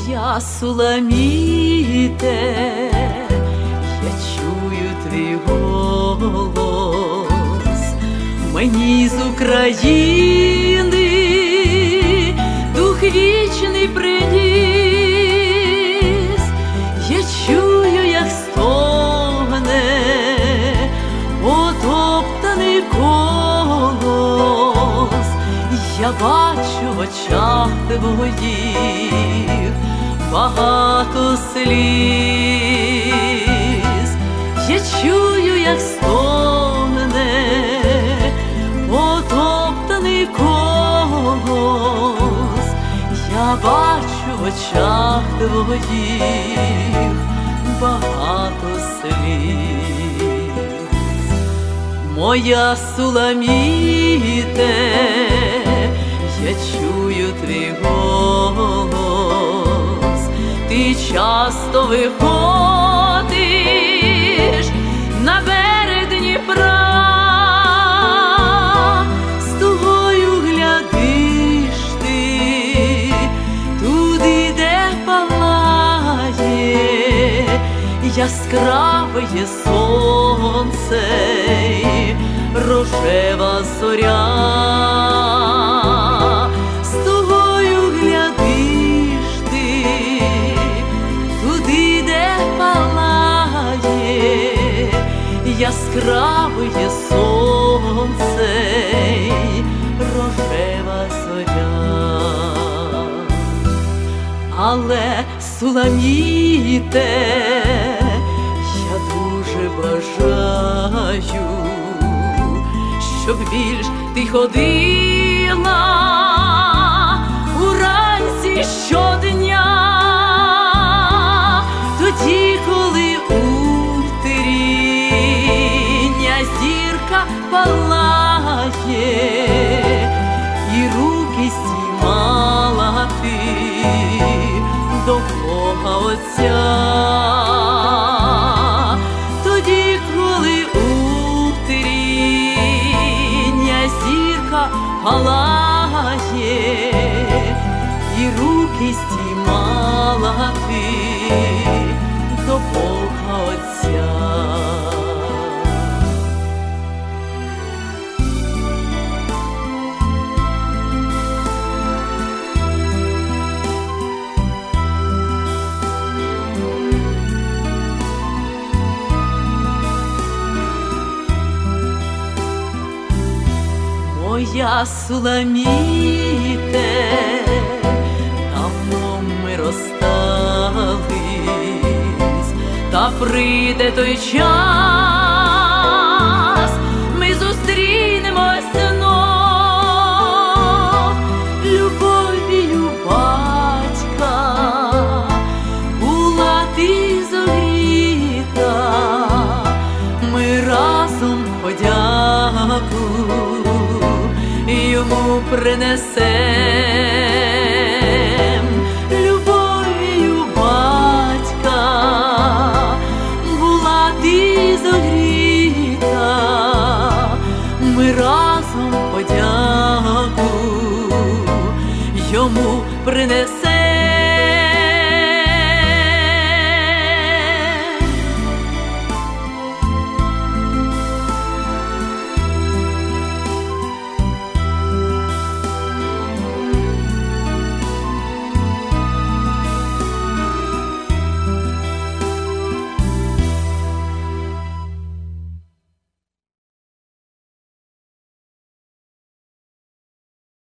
Моя Суламіте, я чую твій голос, мені з України дух вічний приніс. Я чую, як стогне потоптаний колос, я бачу в очах твоїх багато сліз. Я чую, як стогне потоптаний колос, я бачу в очах твоїх багато сліз. Моя Суламіте, я чую твій голос, ти часто виходиш на берег Дніпра, з тобою глядиш ти туди, де палає яскраве сонце й рожева зоря. З тобою глядиш ти туди, де палає яскраве сонце й рожева зоря. Але, Суламіте, я дуже бажаю, щоб більш ти ходила уранці щодня, тоді, коли утріння зірка палає, і руки здіймала ти до Бога Отця. Тоді, коли утріння зірка палає, і руки здіймала ти до Бога Отця. Моя Суламіте, давно ми розстались, та прийде той час, ми зустрінемось знов. Любов'ю батька була ти зогріта, ми разом подяку йому принесем. Любов'ю батька була ти зогріта, ми разом подяку йому принесем.